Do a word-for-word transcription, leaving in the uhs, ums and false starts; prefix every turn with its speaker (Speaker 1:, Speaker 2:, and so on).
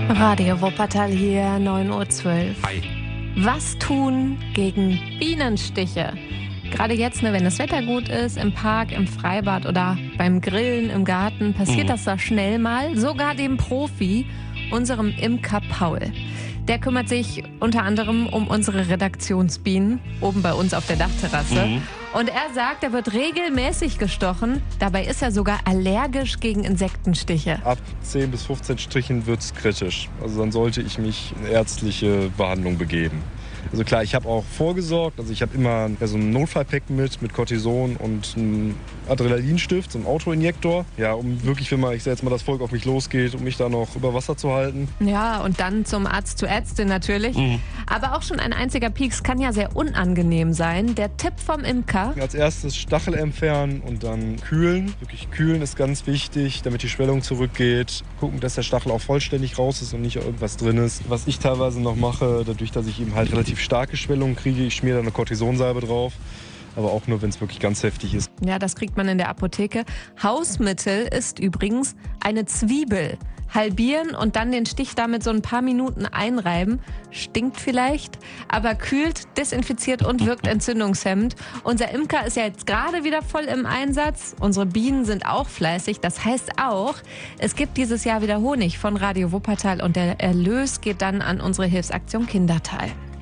Speaker 1: Radio Wuppertal hier, neun Uhr zwölf.
Speaker 2: Hi.
Speaker 1: Was tun gegen Bienenstiche? Gerade jetzt, ne, wenn das Wetter gut ist, im Park, im Freibad oder beim Grillen im Garten, passiert
Speaker 2: Mhm.
Speaker 1: das da schnell mal. Sogar dem Profi, unserem Imker Paul. Der kümmert sich unter anderem um unsere Redaktionsbienen oben bei uns auf der Dachterrasse.
Speaker 2: Mhm.
Speaker 1: Und er sagt, er wird regelmäßig gestochen. Dabei ist er sogar allergisch gegen Insektenstiche.
Speaker 3: Ab zehn bis fünfzehn Stichen wird es kritisch. Also dann sollte ich mich in ärztliche Behandlung begeben. Also klar, ich habe auch vorgesorgt. Also ich habe immer ja, so ein Notfallpack mit, mit Cortison und einem Adrenalinstift, so einem Autoinjektor. Ja, um wirklich, wenn mal, ich sag jetzt mal, das Volk auf mich losgeht, um mich da noch über Wasser zu halten.
Speaker 1: Ja, und dann zum Arzt zur Ärztin natürlich.
Speaker 2: Mhm.
Speaker 1: Aber auch schon ein einziger Pieks kann ja sehr unangenehm sein. Der Tipp vom Imker:
Speaker 3: Als erstes Stachel entfernen und dann kühlen. Wirklich kühlen ist ganz wichtig, damit die Schwellung zurückgeht. Gucken, dass der Stachel auch vollständig raus ist und nicht irgendwas drin ist. Was ich teilweise noch mache, dadurch, dass ich eben halt relativ starke Schwellungen kriege, ich schmiere da eine Cortisonsalbe drauf. Aber auch nur, wenn es wirklich ganz heftig ist.
Speaker 1: Ja, das kriegt man in der Apotheke. Hausmittel ist übrigens eine Zwiebel. Halbieren und dann den Stich damit so ein paar Minuten einreiben. Stinkt vielleicht, aber kühlt, desinfiziert und wirkt entzündungshemmend. Unser Imker ist ja jetzt gerade wieder voll im Einsatz. Unsere Bienen sind auch fleißig. Das heißt auch, es gibt dieses Jahr wieder Honig von Radio Wuppertal und der Erlös geht dann an unsere Hilfsaktion Kindertal.